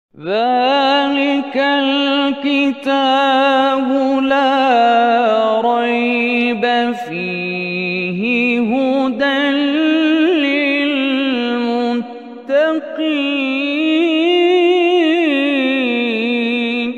ذلك الكتاب لا ريب فيه هدى للمتقين.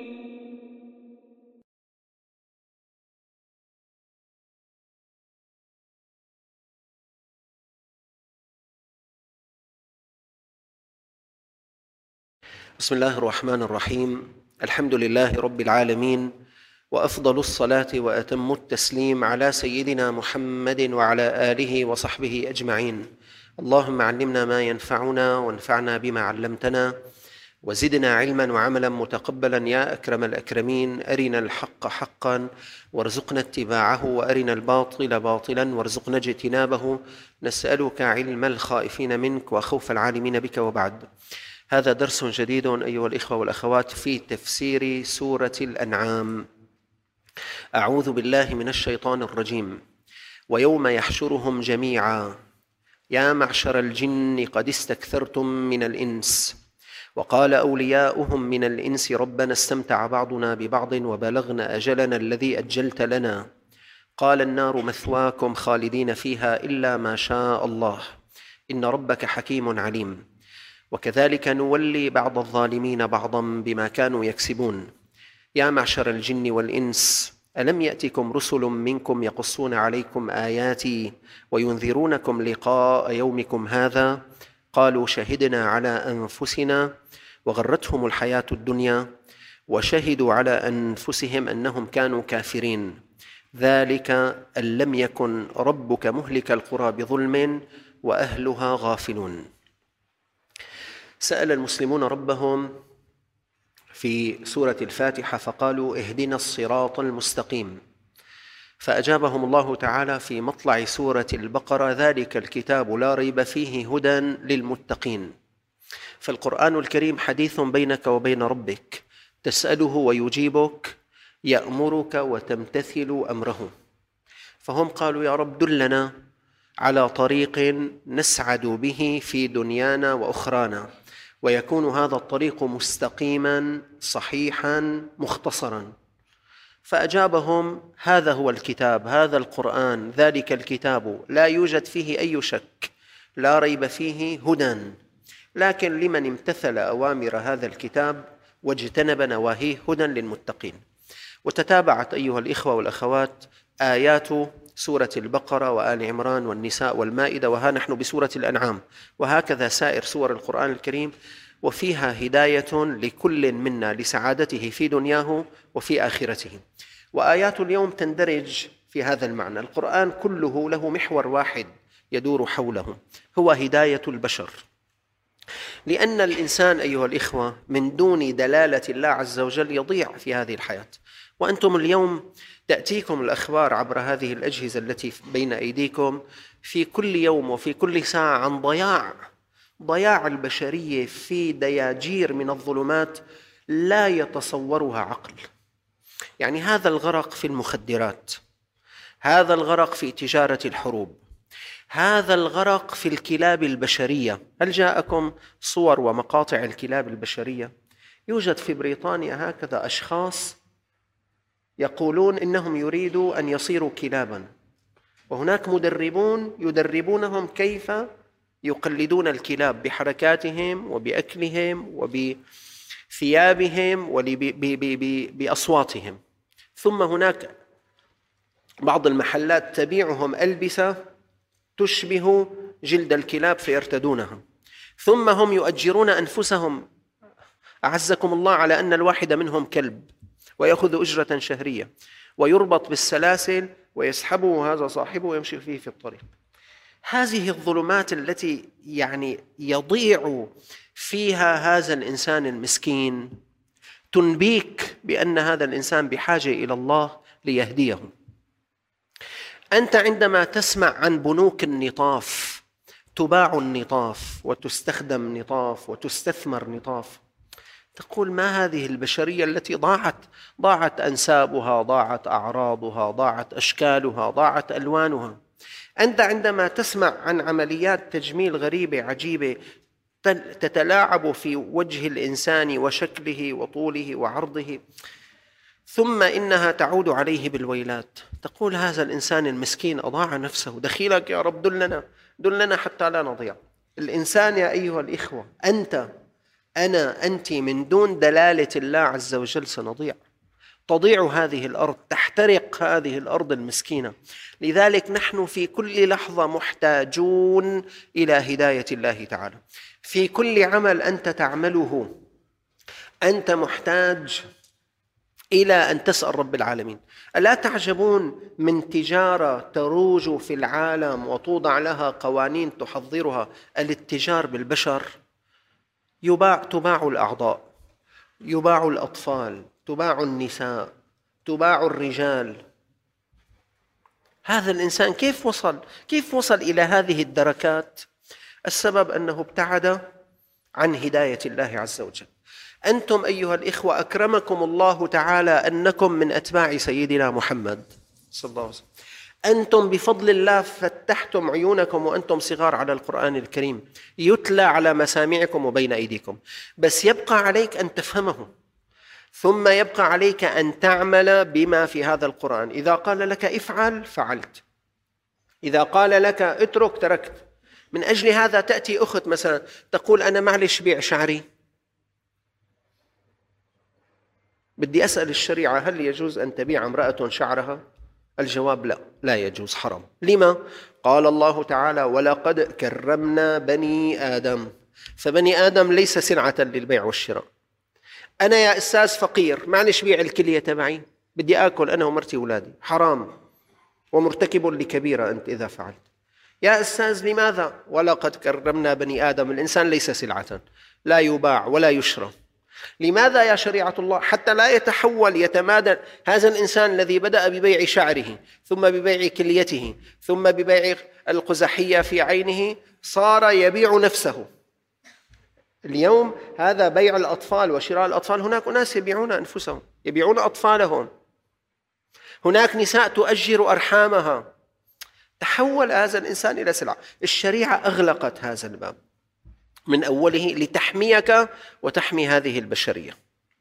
بسم الله الرحمن الرحيم. الحمد لله رب العالمين، وأفضل الصلاة وأتم التسليم على سيدنا محمد وعلى آله وصحبه أجمعين. اللهم علمنا ما ينفعنا وانفعنا بما علمتنا، وزدنا علما وعملا متقبلا يا أكرم الأكرمين. أرنا الحق حقا وارزقنا اتباعه، وأرنا الباطل باطلا وارزقنا اجتنابه. نسألك علم الخائفين منك وخوف العالمين بك، وبعد. هذا درس جديد أيها الإخوة والأخوات في تفسير سورة الأنعام. أعوذ بالله من الشيطان الرجيم. ويوم يحشرهم جميعا يا معشر الجن قد استكثرتم من الإنس، وقال أولياؤهم من الإنس ربنا استمتع بعضنا ببعض وبلغنا أجلنا الذي أجلت لنا، قال النار مثواكم خالدين فيها إلا ما شاء الله إن ربك حكيم عليم. وكذلك نولي بعض الظالمين بعضا بما كانوا يكسبون. يا معشر الجن والإنس ألم يأتكم رسل منكم يقصون عليكم آياتي وينذرونكم لقاء يومكم هذا؟ قالوا شهدنا على أنفسنا وغرتهم الحياة الدنيا وشهدوا على أنفسهم أنهم كانوا كافرين. ذلك أن لم يكن ربك مهلك القرى بظلم وأهلها غافلون. سأل المسلمون ربهم في سورة الفاتحة فقالوا اهدنا الصراط المستقيم، فأجابهم الله تعالى في مطلع سورة البقرة ذلك الكتاب لا ريب فيه هدى للمتقين. فالقرآن الكريم حديث بينك وبين ربك، تسأله ويجيبك، يأمرك وتمتثل أمره. فهم قالوا يا رب دلنا على طريق نسعد به في دنيانا وأخرانا، ويكون هذا الطريق مستقيما صحيحا مختصرا. فأجابهم هذا هو الكتاب، هذا القرآن، ذلك الكتاب لا يوجد فيه أي شك، لا ريب فيه هدى، لكن لمن امتثل أوامر هذا الكتاب واجتنب نواهيه هدى للمتقين. وتتابعت أيها الإخوة والأخوات آيات سورة البقرة وآل عمران والنساء والمائدة، وها نحن بسورة الأنعام، وهكذا سائر سور القرآن الكريم، وفيها هداية لكل منا لسعادته في دنياه وفي آخرته. وآيات اليوم تندرج في هذا المعنى. القرآن كله له محور واحد يدور حوله، هو هداية البشر، لأن الإنسان أيها الإخوة من دون دلالة الله عز وجل يضيع في هذه الحياة. وأنتم اليوم تأتيكم الأخبار عبر هذه الأجهزة التي بين أيديكم في كل يوم وفي كل ساعة عن ضياع البشرية في دياجير من الظلمات لا يتصورها عقل. يعني هذا الغرق في المخدرات، هذا الغرق في تجارة الحروب، هذا الغرق في الكلاب البشرية. هل جاءكم صور ومقاطع الكلاب البشرية؟ يوجد في بريطانيا هكذا أشخاص يقولون إنهم يريدوا أن يصيروا كلابا، وهناك مدربون يدربونهم كيف يقلدون الكلاب بحركاتهم وبأكلهم وبثيابهم وبأصواتهم. ثم هناك بعض المحلات تبيعهم ألبسة تشبه جلد الكلاب فيرتدونها، ثم هم يؤجرون أنفسهم أعزكم الله على أن الواحد منهم كلب، ويأخذ أجرة شهرية، ويربط بالسلاسل ويسحبه هذا صاحبه ويمشي فيه في الطريق. هذه الظلمات التي يعني يضيع فيها هذا الإنسان المسكين تنبيك بأن هذا الإنسان بحاجة إلى الله ليهديه. أنت عندما تسمع عن بنوك النطاف، تباع النطاف وتستخدم نطاف وتستثمر نطاف، تقول ما هذه البشرية التي ضاعت أنسابها، ضاعت أعراضها، ضاعت أشكالها، ضاعت ألوانها. أنت عندما تسمع عن عمليات تجميل غريبة عجيبة تتلاعب في وجه الإنسان وشكله وطوله وعرضه، ثم إنها تعود عليه بالويلات. تقول هذا الإنسان المسكين أضاع نفسه، دخيلك يا رب دلنا حتى لا نضيع. الإنسان يا أيها الإخوة، أنت من دون دلالة الله عز وجل سنضيع. تضيع هذه الأرض، تحترق هذه الأرض المسكينة. لذلك نحن في كل لحظة محتاجون إلى هداية الله تعالى. في كل عمل أنت تعمله أنت محتاج إلى أن تسأل رب العالمين. ألا تعجبون من تجارة تروج في العالم وتوضع لها قوانين تحضرها الاتجار بالبشر؟ تباع الأعضاء، يباع الأطفال، تباع النساء، تباع الرجال. هذا الإنسان كيف وصل إلى هذه الدركات؟ السبب أنه ابتعد عن هداية الله عز وجل. أنتم أيها الإخوة أكرمكم الله تعالى أنكم من أتباع سيدنا محمد صلى الله عليه وسلم. أنتم بفضل الله فتحتم عيونكم وأنتم صغار على القرآن الكريم، يتلى على مسامعكم وبين أيديكم، بس يبقى عليك أن تفهمه، ثم يبقى عليك أن تعمل بما في هذا القرآن. إذا قال لك افعل فعلت، إذا قال لك اترك تركت. من أجل هذا تأتي أخت مثلا تقول أنا معلش بيع شعري، بدي أسأل الشريعة هل يجوز أن تبيع امرأة شعرها؟ الجواب لا يجوز، حرام. لما؟ قال الله تعالى ولقد كرمنا بني آدم. فبني آدم ليس سلعة للبيع والشراء. أنا يا أستاذ فقير، معلش بيع الكلية تبعي، بدي آكل أنا ومرتي وولادي، حرام ومرتكب لكبيرة أنت إذا فعلت. يا أستاذ لماذا؟ ولقد كرمنا بني آدم. الإنسان ليس سلعة لا يباع ولا يشرى. لماذا يا شريعة الله؟ حتى لا يتحول يتمادى هذا الإنسان الذي بدأ ببيع شعره، ثم ببيع كليته، ثم ببيع القزحية في عينه، صار يبيع نفسه. اليوم هذا بيع الأطفال وشراء الأطفال، هناك أناس يبيعون أنفسهم، يبيعون أطفالهم، هناك نساء تؤجر أرحامها. تحول هذا الإنسان إلى سلعة. الشريعة أغلقت هذا الباب من أوله لتحميك وتحمي هذه البشرية.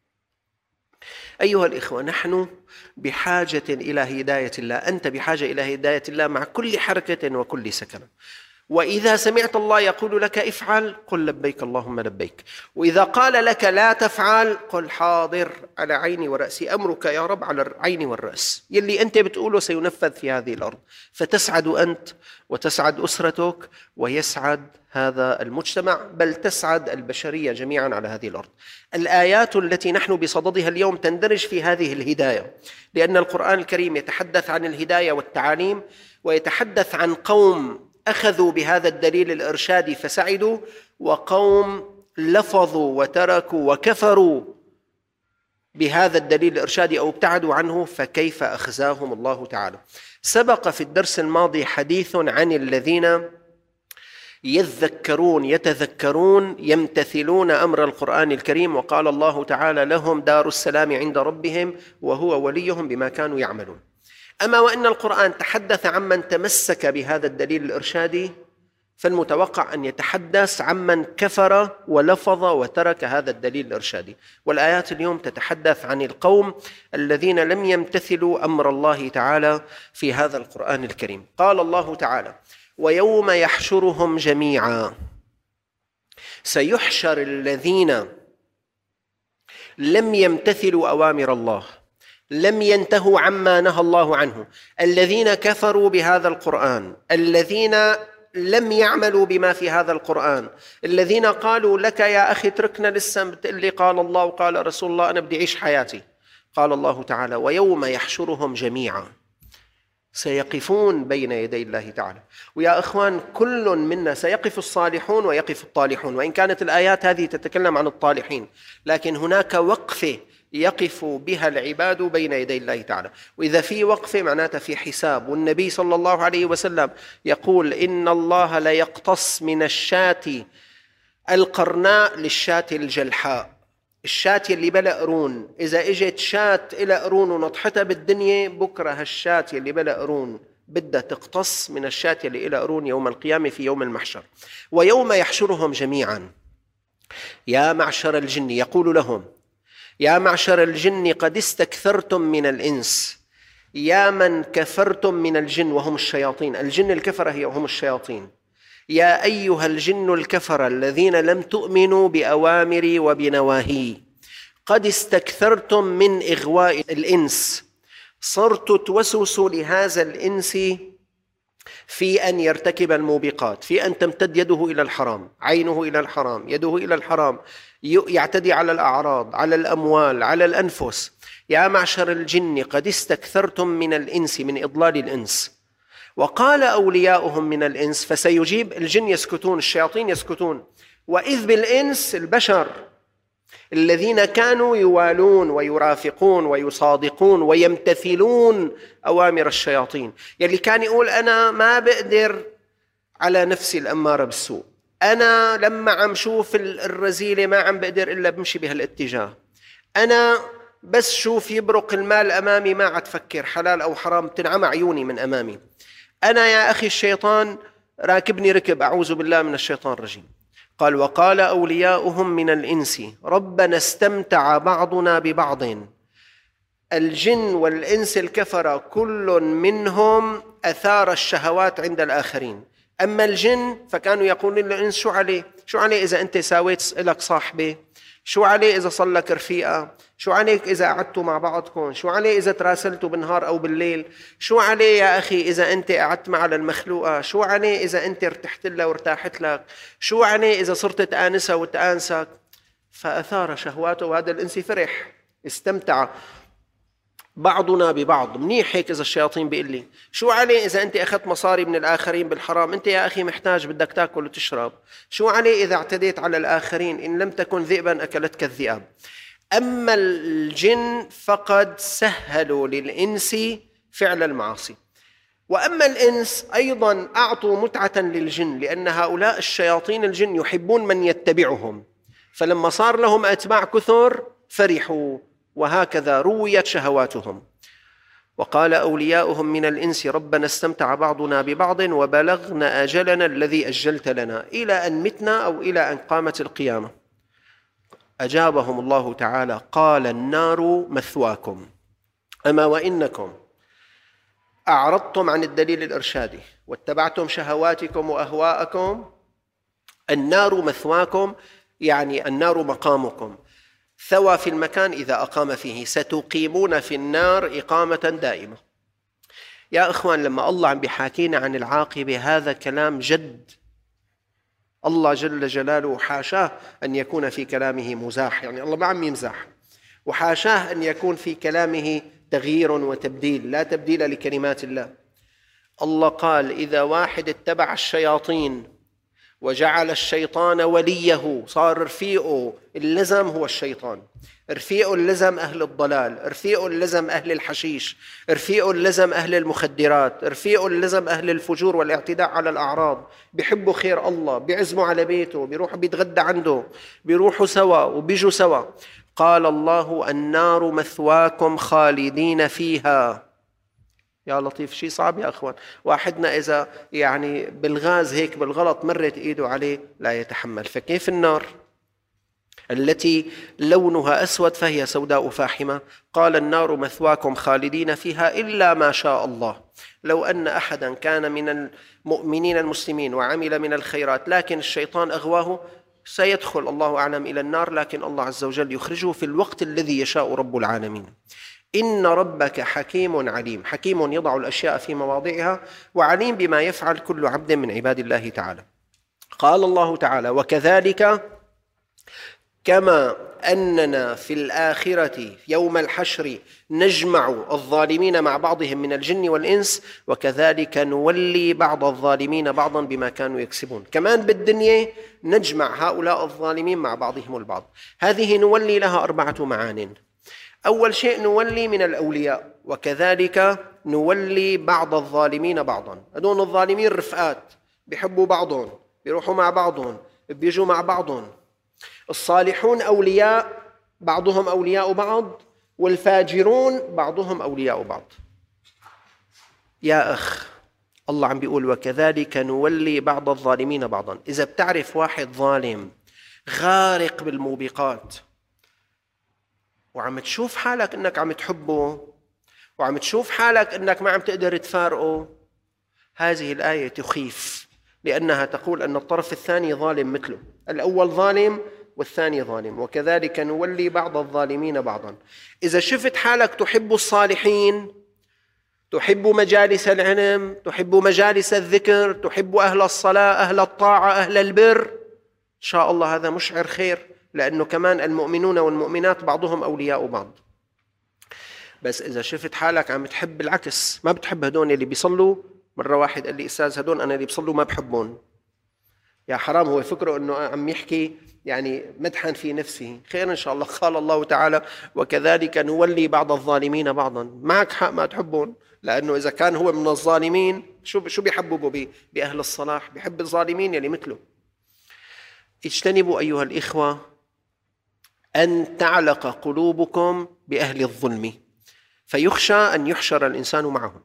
أيها الإخوة، نحن بحاجة إلى هداية الله، أنت بحاجة إلى هداية الله مع كل حركة وكل سكنة. وإذا سمعت الله يقول لك افعل قل لبيك اللهم لبيك، وإذا قال لك لا تفعل قل حاضر على عيني ورأسي، أمرك يا رب على العين والرأس. يلي أنت بتقوله سينفذ في هذه الأرض، فتسعد أنت وتسعد أسرتك ويسعد هذا المجتمع، بل تسعد البشرية جميعا على هذه الأرض. الآيات التي نحن بصددها اليوم تندرج في هذه الهداية، لأن القرآن الكريم يتحدث عن الهداية والتعاليم، ويتحدث عن قوم أخذوا بهذا الدليل الإرشادي فسعدوا، وقوم لفظوا وتركوا وكفروا بهذا الدليل الإرشادي أو ابتعدوا عنه فكيف أخزاهم الله تعالى. سبق في الدرس الماضي حديث عن الذين يتذكرون يمتثلون أمر القرآن الكريم، وقال الله تعالى لهم دار السلام عند ربهم وهو وليهم بما كانوا يعملون. أما وإن القرآن تحدث عمن تمسك بهذا الدليل الإرشادي، فالمتوقع أن يتحدث عمن كفر ولفظ وترك هذا الدليل الإرشادي. والآيات اليوم تتحدث عن القوم الذين لم يمتثلوا أمر الله تعالى في هذا القرآن الكريم. قال الله تعالى ويوم يحشرهم جميعا. سيحشر الذين لم يمتثلوا أوامر الله، لم ينتهوا عما نهى الله عنه، الذين كفروا بهذا القرآن، الذين لم يعملوا بما في هذا القرآن، الذين قالوا لك يا أخي اتركنا لسه بتقول لي قال الله وقال رسول الله، أنا بدي أعيش حياتي. قال الله تعالى ويوم يحشرهم جميعا. سيقفون بين يدي الله تعالى. ويا إخوان كل منا سيقف الصالحون ويقف الطالحون، وإن كانت الآيات هذه تتكلم عن الطالحين، لكن هناك وقفة يقف بها العباد بين يدي الله تعالى. وإذا في وقفة معناتها في حساب. والنبي صلى الله عليه وسلم يقول إن الله لا يقتص من الشاة القرناء للشاة الجلحاء. الشاة اللي بلا قرون، إذا إجت شاة إلى قرون ونطحتها بالدنيا، بكرة هالشاة اللي بلا قرون بدها تقتص من الشاة اللي إلى قرون يوم القيامة في يوم المحشر. ويوم يحشرهم جميعا. يا معشر الجن، يقول لهم: يا معشر الجن قد استكثرتم من الإنس، يا من كفرتم من الجن وهم الشياطين، الجن الكفرة هي وهم الشياطين، يا أيها الجن الكفرة الذين لم تؤمنوا بأوامري وبنواهي، قد استكثرتم من إغواء الإنس، صرت توسوس لهذا الإنس في أن يرتكب الموبقات، في أن تمتد يده إلى الحرام، عينه إلى الحرام، يده إلى الحرام، يعتدي على الأعراض، على الأموال، على الأنفس. يا معشر الجن قد استكثرتم من الإنس، من إضلال الإنس. وقال أولياؤهم من الإنس، فسيجيب الجن يسكتون، الشياطين يسكتون، وإذ بالإنس البشر الذين كانوا يوالون ويرافقون ويصادقون ويمتثلون أوامر الشياطين، يلي كان يقول: أنا ما بقدر على نفسي الأمارة بالسوء، أنا لما عم شوف الرذيلة ما عم بقدر إلا بمشي بهالاتجاه، أنا بس شوف يبرق المال أمامي ما عاد فكر حلال أو حرام، تنعمى عيوني من أمامي، أنا يا أخي الشيطان راكبني ركب، أعوذ بالله من الشيطان الرجيم. قال: وقال أولياؤهم من الإنس ربنا استمتع بعضنا ببعض، الجن والإنس الكفرة كل منهم أثار الشهوات عند الآخرين. أما الجن فكانوا يقولون للإنس: شو عليه إذا أنت ساويت لك صاحبة، شو عليه إذا صار لك رفيقة، شو عليك إذا قعدتوا مع بعضكم، شو عليه إذا تراسلتوا بالنهار أو بالليل، شو عليه يا أخي إذا أنت قعدت مع المخلوقة، شو عليه إذا أنت ارتحت لها وارتاحت لك، شو عليه إذا صرت تآنسها وتآنسك. فأثار شهواته، وهذا الإنس فرح استمتع بعضنا ببعض. منيح هيك إذا الشياطين بيقول لي: شو عليه إذا أنت أخذت مصاري من الآخرين بالحرام، أنت يا أخي محتاج بدك تاكل وتشرب، شو عليه إذا اعتديت على الآخرين، إن لم تكن ذئبا أكلتك الذئاب. أما الجن فقد سهلوا للإنس فعل المعاصي. وأما الإنس أيضا أعطوا متعة للجن، لأن هؤلاء الشياطين الجن يحبون من يتبعهم، فلما صار لهم أتباع كثر فرحوا، وهكذا رويت شهواتهم. وقال أولياؤهم من الإنس ربنا استمتع بعضنا ببعض وبلغنا أجلنا الذي أجلت لنا، إلى أن متنا أو إلى أن قامت القيامة. أجابهم الله تعالى: قال النار مثواكم، أما وإنكم أعرضتم عن الدليل الإرشادي واتبعتم شهواتكم وأهواءكم، النار مثواكم يعني النار مقامكم، ثوى في المكان إذا أقام فيه، ستقيمون في النار إقامة دائمة. يا إخوان، لما الله عم بيحاكينا عن العاقبة هذا كلام جد. الله جل جلاله حاشاه أن يكون في كلامه مزاح، يعني الله ما عم يمزح، وحاشاه أن يكون في كلامه تغيير وتبديل، لا تبديل لكلمات الله. الله قال: إذا واحد اتبع الشياطين وجعل الشيطان وليه، صار رفيقه اللزم هو الشيطان، رفيقه اللزم أهل الضلال، رفيقه اللزم أهل الحشيش، رفيقه اللزم أهل المخدرات، رفيقه اللزم أهل الفجور والاعتداء على الأعراض، بيحبوا خير الله، بيعزموا على بيته، بيروحوا بيتغدى عنده، بيروحوا سوا وبيجوا سوا. قال الله: النار مثواكم خالدين فيها. يا لطيف، شيء صعب يا أخوان. واحدنا إذا يعني بالغاز هيك بالغلط مرت إيده عليه لا يتحمل، فكيف النار التي لونها أسود فهي سوداء فاحمة؟ قال: النار مثواكم خالدين فيها إلا ما شاء الله. لو أن أحدا كان من المؤمنين المسلمين وعمل من الخيرات لكن الشيطان أغواه سيدخل الله أعلم إلى النار، لكن الله عز وجل يخرجه في الوقت الذي يشاء رب العالمين. إن ربك حكيم عليم، حكيم يضع الأشياء في مواضعها، وعليم بما يفعل كل عبد من عباد الله تعالى. قال الله تعالى: وكذلك كما أننا في الآخرة يوم الحشر نجمع الظالمين مع بعضهم من الجن والإنس، وكذلك نولي بعض الظالمين بعضا بما كانوا يكسبون. كمان بالدنيا نجمع هؤلاء الظالمين مع بعضهم البعض. هذه نولي لها 4 معان. أول شيء نولي من الأولياء، وكذلك نولي بعض الظالمين بعضا. هذول الظالمين رفقات، بيحبوا بعضهم، بيروحوا مع بعضهم، بيجوا مع بعضهم. الصالحون أولياء، بعضهم أولياء بعض، والفاجرون بعضهم أولياء بعض. يا أخ، الله عم بيقول: وكذلك نولي بعض الظالمين بعضا. إذا بتعرف واحد ظالم غارق بالموبقات، وعم تشوف حالك أنك عم تحبه، وعم تشوف حالك أنك ما عم تقدر تفارقه، هذه الآية تخيف، لأنها تقول أن الطرف الثاني ظالم مثله، الأول ظالم والثاني ظالم، وكذلك نولي بعض الظالمين بعضا. إذا شفت حالك تحب الصالحين، تحب مجالس العلم، تحب مجالس الذكر، تحب أهل الصلاة، أهل الطاعة، أهل البر، إن شاء الله هذا مشعر خير، لأنه كمان المؤمنون والمؤمنات بعضهم أولياء بعض. بس إذا شفت حالك عم تحب العكس، ما بتحب هدول اللي بيصلوا، مرة واحد قال لي أستاذ هدول أنا اللي بيصلوا ما بحبهم، يا حرام، هو فكره أنه عم يحكي يعني مدحا في نفسه، خير إن شاء الله. قال الله تعالى وكذلك نولي بعض الظالمين بعضا، معك حق ما تحبون، لأنه إذا كان هو من الظالمين شو بيحببوا بأهل الصلاح؟ بيحب الظالمين يلي مثله. اجتنبوا أيها الإخوة أن تعلق قلوبكم بأهل الظلم، فيخشى أن يحشر الإنسان معهم.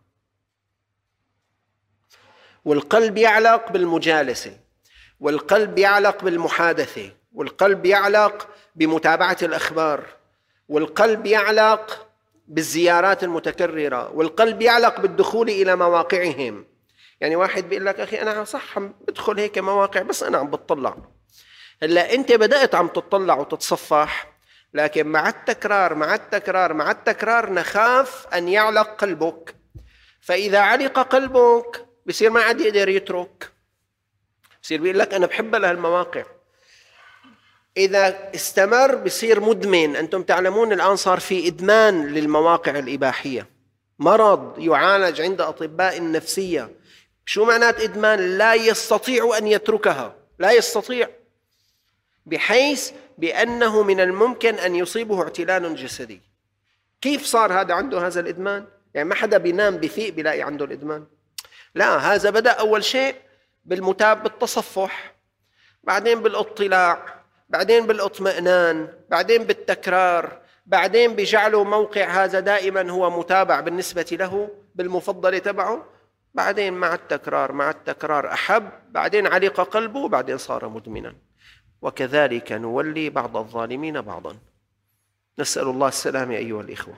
والقلب يعلق بالمجالسة، والقلب يعلق بالمحادثة، والقلب يعلق بمتابعة الأخبار، والقلب يعلق بالزيارات المتكررة، والقلب يعلق بالدخول إلى مواقعهم. يعني واحد بيقول لك أخي أنا صح بدخل هيك مواقع بس أنا عم بتطلع. هلا أنت بدأت عم تطلع وتتصفح، لكن مع التكرار مع التكرار مع التكرار نخاف أن يعلق قلبك، فإذا علق قلبك بصير ما عاد يقدر يترك، بصير بيقول لك أنا بحب لهالمواقع. إذا استمر بصير مدمن. أنتم تعلمون الآن صار في إدمان للمواقع الإباحية، مرض يعالج عند أطباء النفسية. شو معنات إدمان؟ لا يستطيع أن يتركها، لا يستطيع، بحيث بأنه من الممكن أن يصيبه اعتلال جسدي. كيف صار هذا عنده هذا الإدمان؟ يعني ما حدا بينام بفيق بيلاقي عنده الإدمان، لا، هذا بدأ أول شيء بالتصفح، بعدين بالاطلاع، بعدين بالاطمئنان، بعدين بالتكرار، بعدين بجعله موقع هذا دائما هو متابع بالنسبة له بالمفضل تبعه، بعدين مع التكرار مع التكرار أحب، بعدين علق قلبه، بعدين صار مدمنا. وكذلك نولي بعض الظالمين بعضا، نسأل الله السلامة أيها الإخوة.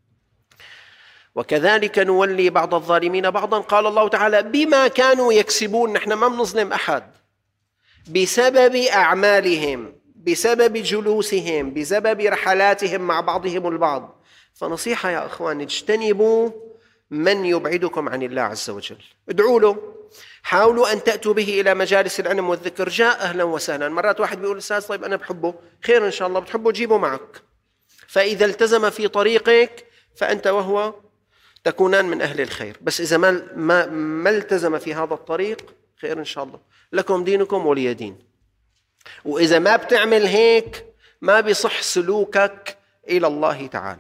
وكذلك نولي بعض الظالمين بعضا. قال الله تعالى بما كانوا يكسبون، نحن ما بنظلم أحد، بسبب أعمالهم، بسبب جلوسهم، بسبب رحلاتهم مع بعضهم البعض. فنصيحة يا أخوان، اجتنبوا من يبعدكم عن الله عز وجل، ادعوا له، حاولوا أن تأتوا به إلى مجالس العلم والذكر، جاء أهلا وسهلا. مرات واحد بيقول أستاذ طيب أنا بحبه، خير إن شاء الله، بتحبه جيبه معك، فإذا التزم في طريقك فأنت وهو تكونان من أهل الخير. بس إذا ما التزم في هذا الطريق، خير إن شاء الله، لكم دينكم ولي دين. وإذا ما بتعمل هيك ما بيصح سلوكك إلى الله تعالى،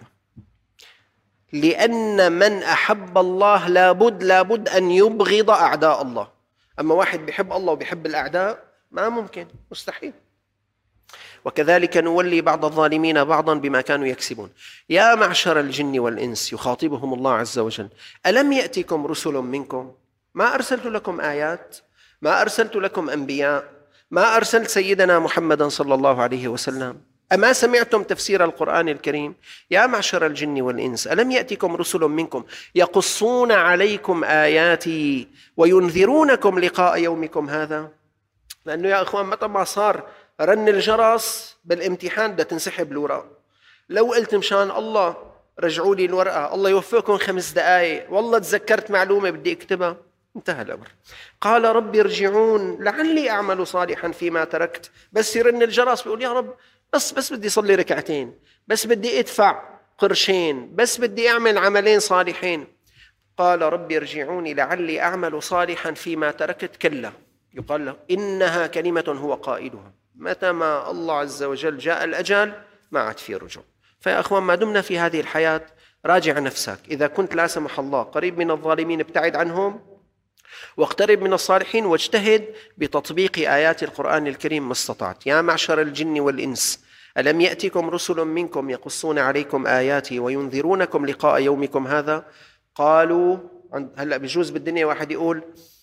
لأن من أحب الله لابد أن يبغض أعداء الله. أما واحد بيحب الله وبيحب الأعداء ما ممكن، مستحيل. وكذلك نولي بعض الظالمين بعضا بما كانوا يكسبون. يا معشر الجن والإنس، يخاطبهم الله عز وجل، ألم يأتكم رسل منكم؟ ما أرسلت لكم آيات؟ ما أرسلت لكم أنبياء؟ ما أرسلت سيدنا محمدا صلى الله عليه وسلم؟ أما سمعتم تفسير القرآن الكريم؟ يا معشر الجن والإنس ألم يأتكم رسل منكم يقصون عليكم آياتي وينذرونكم لقاء يومكم هذا؟ لأنه يا أخوان متى ما صار رن الجرس بالامتحان بدها تنسحب الورقة. لو قلت مشان الله رجعوا لي الورقة، الله يوفقكم 5 دقائق، والله تذكرت معلومة بدي اكتبها، انتهى الأمر. قال رب ارجعون لعلي أعمل صالحا فيما تركت. بس يرن الجرس بيقول يا رب بس بدي صلي ركعتين، بس بدي ادفع قرشين، بس بدي أعمل عملين صالحين. قال رب ارجعوني لعلي أعمل صالحا فيما تركت. كلا، يقال له إنها كلمة هو قائلها. متى ما الله عز وجل جاء الأجل ما عاد في رجوع. فيا أخوان ما دمنا في هذه الحياة راجع نفسك، إذا كنت لا سمح الله قريب من الظالمين ابتعد عنهم، واقترب من الصالحين، واجتهد بتطبيق آيات القرآن الكريم ما استطعت. يا معشر الجن والإنس ألم يأتكم رسل منكم يقصون عليكم آياتي وينذرونكم لقاء يومكم هذا؟ قالوا، هلأ بجوز بالدنيا واحد يقول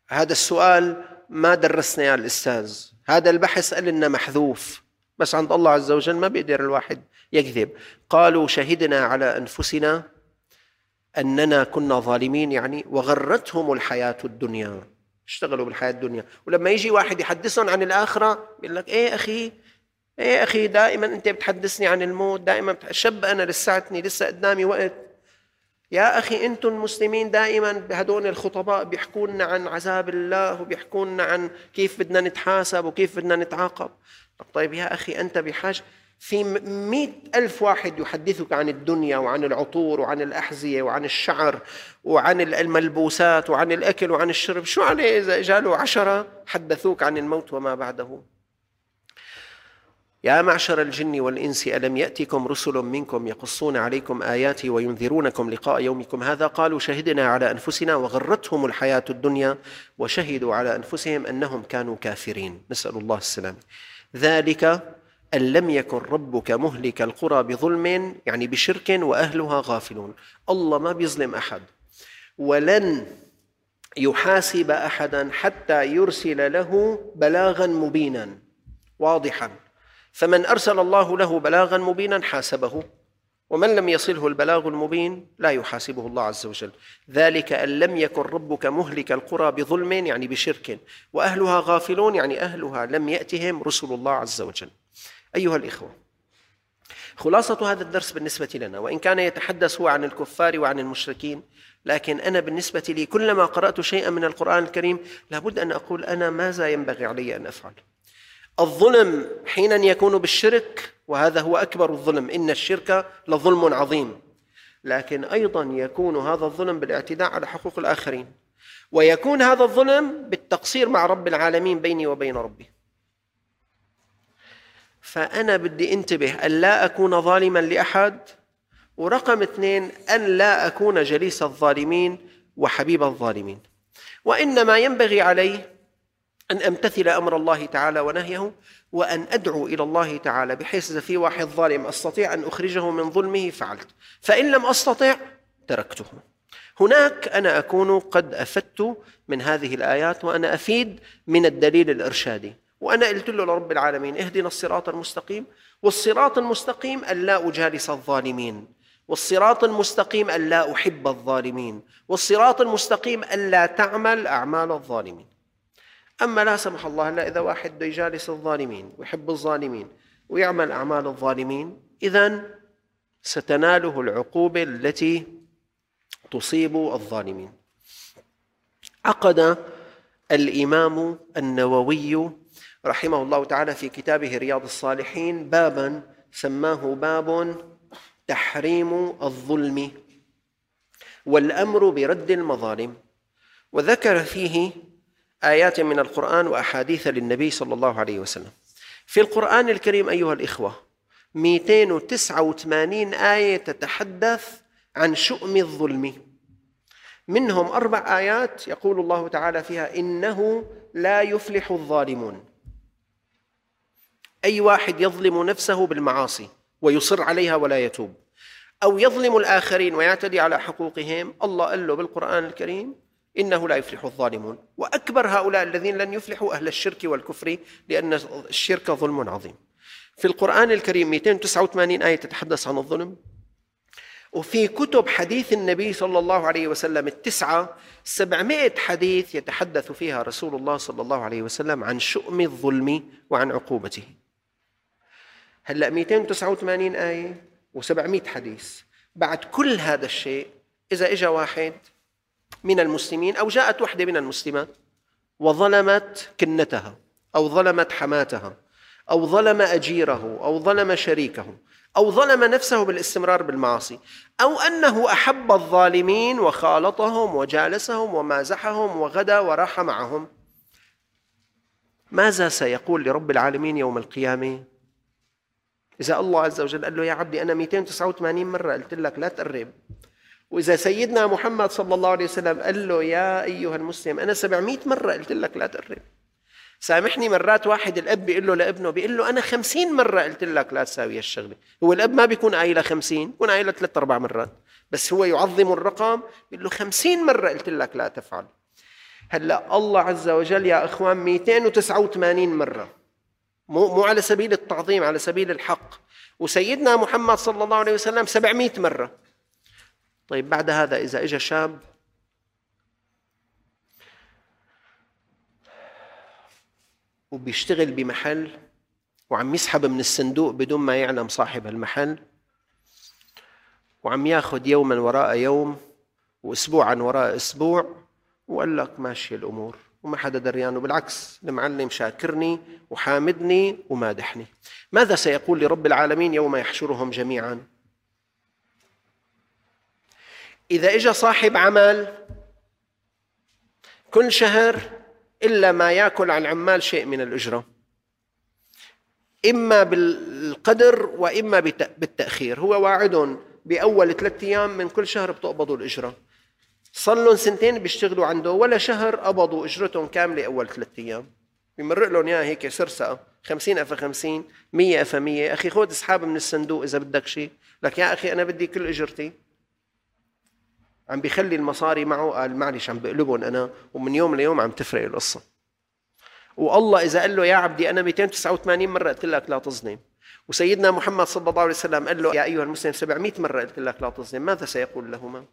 هذا السؤال ما درسنا يا الأستاذ، هذا البحث قال لنا محذوف، بس عند الله عز وجل ما بيقدر الواحد يكذب. قالوا شهدنا على أنفسنا أننا كنا ظالمين، يعني وغرتهم الحياة الدنيا، اشتغلوا بالحياة الدنيا. ولما يجي واحد يحدثهم عن الآخرة بيقول لك إيه أخي دائما أنت بتحدثني عن الموت، دائما شب أنا لساتني لسه قدامي وقت. يا أخي أنتم المسلمين دائما بهدول الخطباء بيحكون عن عذاب الله وبيحكون عن كيف بدنا نتحاسب وكيف بدنا نتعاقب. طيب يا أخي أنت بحاجة في 100,000 واحد يحدثك عن الدنيا وعن العطور وعن الأحذية وعن الشعر وعن الملبوسات وعن الأكل وعن الشرب، شو عليه إذا جالوا 10 حدثوك عن الموت وما بعده؟ يا معشر الجن والإنس ألم يأتكم رسل منكم يقصون عليكم آياتي وينذرونكم لقاء يومكم هذا قالوا شهدنا على أنفسنا وغرتهم الحياة الدنيا وشهدوا على أنفسهم أنهم كانوا كافرين، نسأل الله السلامة. ذلك أن لم يكن ربك مهلك القرى بظلم، يعني بشرك وأهلها غافلون. الله ما بيظلم أحد ولن يحاسب أحدا حتى يرسل له بلاغا مبينا واضحا، فمن أرسل الله له بلاغا مبينا حاسبه، ومن لم يصله البلاغ المبين لا يحاسبه الله عز وجل. ذلك أن لم يكن ربك مهلك القرى بظلم، يعني بشرك، وأهلها غافلون، يعني أهلها لم يأتهم رسل الله عز وجل. أيها الإخوة، خلاصة هذا الدرس بالنسبة لنا، وإن كان يتحدث هو عن الكفار وعن المشركين، لكن أنا بالنسبة لي كلما قرأت شيئا من القرآن الكريم لابد أن أقول أنا ماذا ينبغي علي أن أفعل. الظلم حينا يكون بالشرك، وهذا هو أكبر الظلم، إن الشرك لظلم عظيم، لكن أيضا يكون هذا الظلم بالاعتداء على حقوق الآخرين، ويكون هذا الظلم بالتقصير مع رب العالمين بيني وبين ربي. فأنا بدي انتبه أن لا أكون ظالما لأحد، ورقم 2 أن لا أكون جليس الظالمين وحبيب الظالمين، وإنما ينبغي علي أن أمتثل أمر الله تعالى ونهيه، وأن أدعو إلى الله تعالى، بحيث إذا في واحد ظالم أستطيع أن أخرجه من ظلمه فعلت، فإن لم أستطع تركته. هناك أنا أكون قد أفدت من هذه الآيات، وأنا أفيد من الدليل الإرشادي، وأنا قلت له لرب العالمين اهدنا الصراط المستقيم، والصراط المستقيم أن لا أجالس الظالمين، والصراط المستقيم أن لا أحب الظالمين، والصراط المستقيم أن لا تعمل أعمال الظالمين. أما لا سمح الله لا، إذا واحد بده يجالس الظالمين ويحب الظالمين ويعمل أعمال الظالمين، إذن ستناله العقوبة التي تصيب الظالمين. عقد الإمام النووي رحمه الله تعالى في كتابه رياض الصالحين بابا سماه باب تحريم الظلم والأمر برد المظالم، وذكر فيه آيات من القرآن وأحاديث للنبي صلى الله عليه وسلم. في القرآن الكريم أيها الإخوة 289 آية تتحدث عن شؤم الظلم، منهم 4 آيات يقول الله تعالى فيها إنه لا يفلح الظالمون. أي واحد يظلم نفسه بالمعاصي ويصر عليها ولا يتوب، أو يظلم الآخرين ويعتدي على حقوقهم، الله قال له بالقرآن الكريم إنه لا يفلح الظالمون. وأكبر هؤلاء الذين لن يفلحوا أهل الشرك والكفر، لأن الشرك ظلم عظيم. في القرآن الكريم 289 آية تتحدث عن الظلم، وفي كتب حديث النبي صلى الله عليه وسلم 700 حديث يتحدث فيها رسول الله صلى الله عليه وسلم عن شؤم الظلم وعن عقوبته. هلأ 289 آية و700 حديث، بعد كل هذا الشيء إذا إجا واحد من المسلمين أو جاءت وحدة من المسلمات وظلمت كنتها أو ظلمت حماتها أو ظلم أجيره أو ظلم شريكه أو ظلم نفسه بالاستمرار بالمعاصي، أو أنه أحب الظالمين وخالطهم وجالسهم ومازحهم وغدا وراح معهم، ماذا سيقول لرب العالمين يوم القيامة؟ إذا الله عز وجل قال له يا عبدي أنا 289 مرة قلت لك لا تقرب، وإذا سيدنا محمد صلى الله عليه وسلم قال له يا أيها المسلم أنا 700 مرة قلت لك لا تقرب. سامحني، مرات واحد الأب بيقول له لابنه، بيقول له أنا 50 مرة قلت لك لا تساوي الشغلة. هو الأب ما بيكون قايلة 50، بيكون قايلة 3-4 مرات، بس هو يعظم الرقم، بيقول له 50 مرة قلت لك لا تفعل. هلأ الله عز وجل يا إخوان 289 مرة، مو على سبيل التعظيم، على سبيل الحق. وسيدنا محمد صلى الله عليه وسلم 700 مرة. طيب بعد هذا إذا إجا شاب وبيشتغل بمحل وعم يسحب من الصندوق بدون ما يعلم صاحب المحل، وعم ياخذ يوما وراء يوم وأسبوعا وراء أسبوع، وقال لك ماشي الأمور وما حدا دريان، وبالعكس المعلم شاكرني وحامدني ومادحني، ماذا سيقول لرب العالمين يوم يحشرهم جميعا؟ إذا إجا صاحب عمل كل شهر إلا ما يأكل عن عمال شيء من الأجرة، إما بالقدر وإما بالتأخير، هو واعدهم بأول 3 أيام من كل شهر بتقبضوا الأجرة، صار لهم 2 بيشتغلوا عنده ولا شهر قبضوا أجرتهم كاملة أول 3 أيام، بيمرق لهم إياها هيك سرسقة 50 أفا 50 100 أفا 100. أخي خذ اسحاب من الصندوق إذا بدك شيء، لك يا أخي أنا بدي كل أجرتي. عم بيخلي المصاري معه، قال معلش عم بقلبهم أنا، ومن يوم ليوم عم تفرق القصة. والله إذا قال له يا عبدي أنا 289 مرة قلت لك لا تظلم، وسيدنا محمد صلى الله عليه وسلم قال له يا أيها المسلم 700 مرة قلت لك لا تظلم، ماذا سيقول لهما؟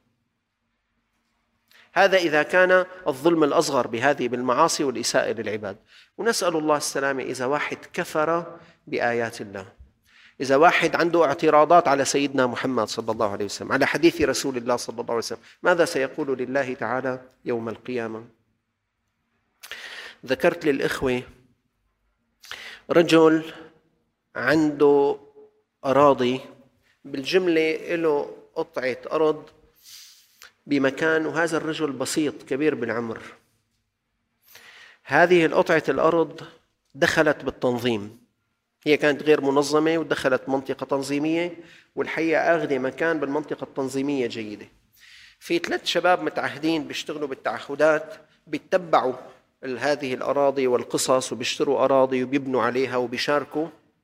هذا إذا كان الظلم الأصغر بهذه بالمعاصي والإساءة للعباد. ونسأل الله السلامة إذا واحد كفر بآيات الله، إذا واحد عنده اعتراضات على سيدنا محمد صلى الله عليه وسلم، على حديث رسول الله صلى الله عليه وسلم، ماذا سيقول لله تعالى يوم القيامة؟ ذكرت للإخوة رجل عنده أراضي، بالجملة له قطعة أرض بمكان، وهذا الرجل بسيط كبير بالعمر. هذه القطعة الأرض دخلت بالتنظيم، هي كانت غير منظمة ودخلت منطقة تنظيمية، والحقيقة أخذ مكان بالمنطقة التنظيمية جيدة. في 3 شباب متعهدين بيشتغلوا بالتعهدات، بيتبعوا هذه الأراضي والقصص وبيشتروا أراضي وبيبنوا عليها وبيشاركوا.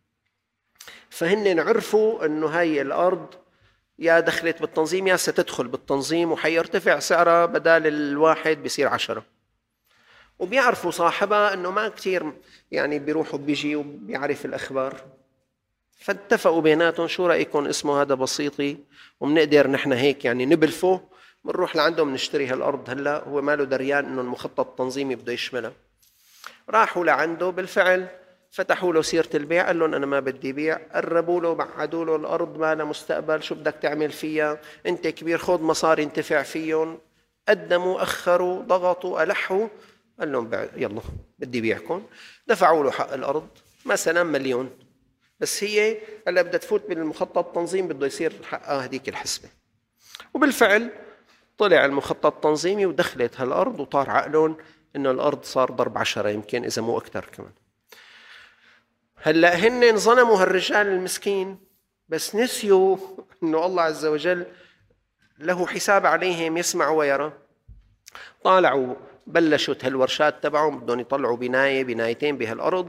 فهن عرفوا أنه هاي الأرض يا دخلت بالتنظيم يا ستدخل بالتنظيم، وحيرتفع سعرها بدال الواحد بيصير 10. وبيعرفوا صاحبها أنه ما كتير يعني بيروحوا بيجي وبيعرف الأخبار، فاتفقوا بيناتهم شو رأيكم اسمه هذا بسيطي ومنقدر نحن هيك يعني نبلفه، بنروح لعندهم نشتري هالأرض هلأ، هو ماله دريان أنه المخطط التنظيمي بده يشملها. راحوا لعنده بالفعل، فتحوا له سيرة البيع، قال لهم أنا ما بدي بيع، قربوا له بعدوا له الأرض ما لها مستقبل، شو بدك تعمل فيها أنت كبير، خذ مصاري انتفع فيهم. قدموا أخروا ضغطوا ألحوا، قال لهم يلا بدي بيعكم. دفعوا له حق الأرض مثلا 1,000,000، بس هي هلا بدها تفوت بالمخطط التنظيم بده يصير حقها هذيك الحسبة. وبالفعل طلع المخطط التنظيمي ودخلت هالأرض، وطار عقلهم إنه الأرض صار ضرب 10 يمكن إذا مو أكثر كمان. هلأ هن ظلموا هالرجال المسكين، بس نسيوا إنه الله عز وجل له حساب عليهم يسمع ويرى. طالعوا بلشوا هالورشات تبعهم بدهم يطلعوا بنايتين بهالأرض.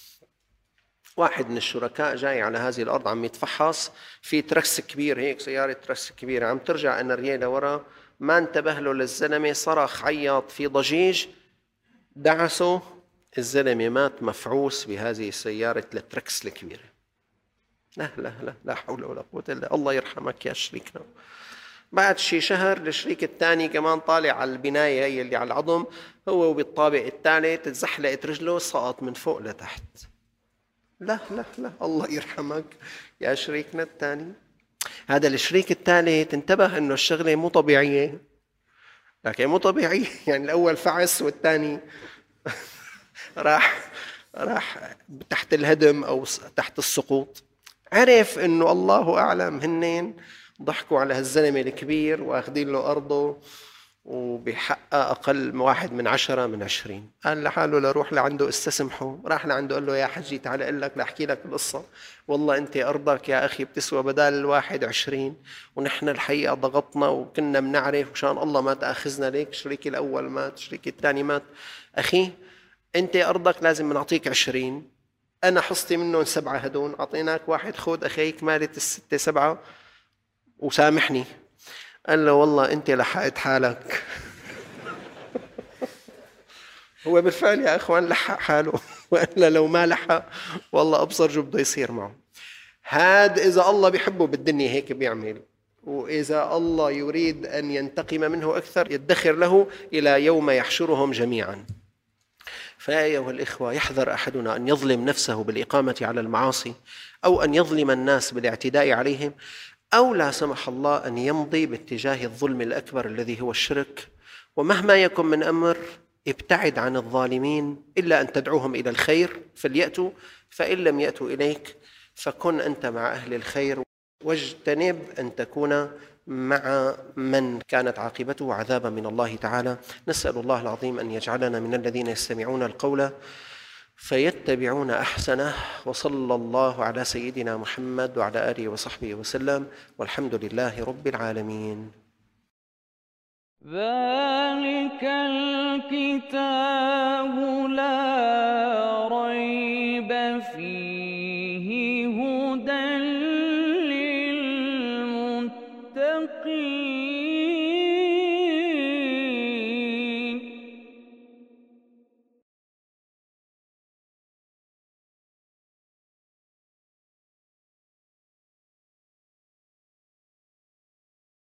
واحد من الشركاء جاي على هذه الأرض عم يتفحص في ترس كبير هيك، سيارة ترس كبيرة عم ترجع أن ريالة ورا، ما انتبه له للزلمة، صرخ عيط في ضجيج، دعسه، الزلمة مات مفعوس بهذه السيارة التركس الكبيرة. لا لا لا لا حول ولا قوة إلا الله يرحمك يا شريكنا. بعد شي شهر الشريك الثاني كمان طالع على البناية هي اللي على العظم، هو وبالطابق الثالث تزحلقت رجله سقط من فوق لتحت. لا لا لا الله يرحمك يا شريكنا الثاني. هذا الشريك الثالث انتبه انه الشغلة مو طبيعية، لكن مو طبيعية يعني الأول فعس والثاني راح تحت الهدم أو تحت السقوط. عرف إنه الله أعلم هنين ضحكوا على هالزلمة الكبير وأخذين له أرضه وبحقق أقل 1 من 10 من 20. قال لحاله لروح لعنده استسمحه، راح لعنده قال له يا حجي تعال أقول لك لأحكي لك القصة، والله أنت أرضك يا أخي بتسوى بدال الواحد 20، ونحن الحقيقة ضغطنا وكنا بنعرف وشان الله ما تأخذنا ليك، شريكي الأول مات شريكي الثاني مات. أخي أنت أرضك لازم نعطيك 20، أنا حصتي منهم 7 هدون، أعطيناك 1، خذ أخيك مالت 6 7 وسامحني. قال له والله أنت لحقت حالك. هو بالفعل يا أخوان لحق حاله، وإلا لو ما لحق والله أبصر شو بده يصير معه. هاد إذا الله بيحبه بالدنيا هيك بيعمل، وإذا الله يريد أن ينتقم منه أكثر يدخر له إلى يوم يحشرهم جميعا. فيا أيها الإخوة، يحذر أحدنا أن يظلم نفسه بالإقامة على المعاصي، أو أن يظلم الناس بالاعتداء عليهم، أو لا سمح الله أن يمضي باتجاه الظلم الأكبر الذي هو الشرك. ومهما يكن من أمر ابتعد عن الظالمين، إلا أن تدعوهم إلى الخير فليأتوا، فإن لم يأتوا إليك فكن أنت مع أهل الخير، واجتنب أن تكون مع من كانت عاقبته عذابا من الله تعالى. نسأل الله العظيم أن يجعلنا من الذين يستمعون القول فيتبعون أحسنه. وصلى الله على سيدنا محمد وعلى آله وصحبه وسلم، والحمد لله رب العالمين. ذلك الكتاب لا ريب فيه هدى للمتقين.